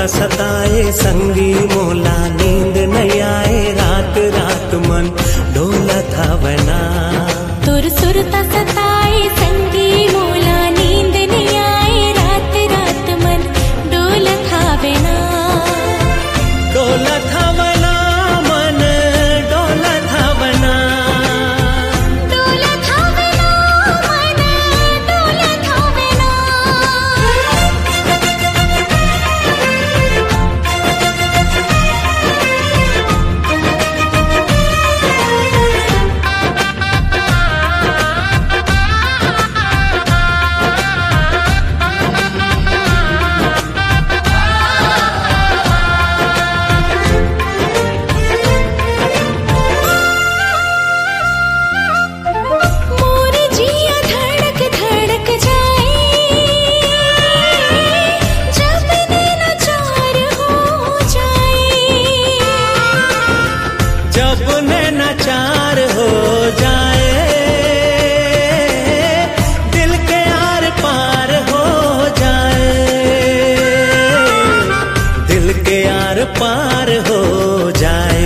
सुरता सताए संगी मोला, नींद नहीं आए रात रात मन डोलत हवना। तोर सुरता सताए संगी मोला, नींद नहीं आए रात रात मन डोलत हवना। डोलत हवना मन डोलत हवना, डोलत हवना मन डोलत हवना। मोर जिया धड़क धड़क जाए, जब नैनाचार हो जाए। जब नैनाचार हो जाए, दिल के आर पार हो जाए, दिल के आर पार हो जाए।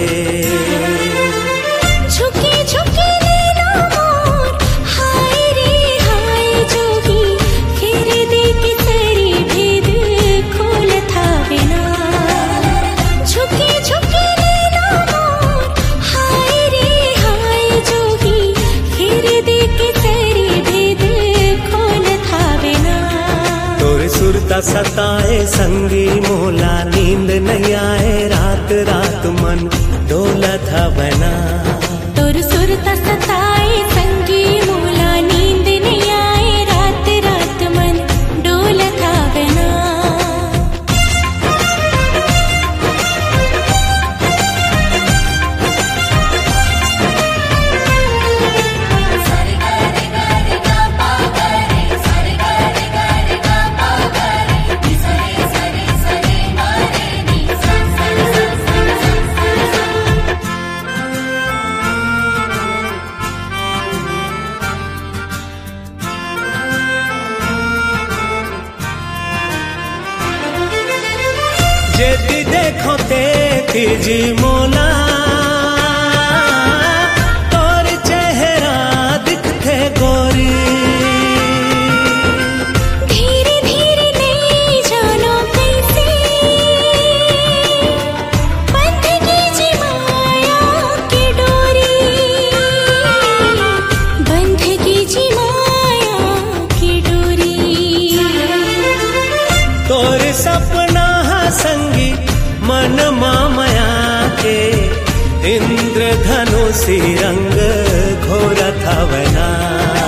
झुके झुके नैना मोर, हाय रे हाय जोगी, फिर देख सरी भेद खोलत हवना। झुके झुके नैना मोर, हाय रे हाय जोगी, फिर देख सरी भेद खोलत हवना। तोर सुरता सताए संगी मोला, नींद नहीं आए रात रात मन डोलत हवना। तोर सुरता सताए संगी मोला, नींद नहीं आए रात रात मन डोलत हवना। जेती देखो तेती जी मोला, तोर चेहरा दिखते गोरी। धीरे धीरे नहीं जानो कैसे, बंधगी जी माया की डोरी। बंधगी जी माया की डोरी। तोर सपना संगी मन माया के, इंद्रधनुषी रंग घोरत हवना।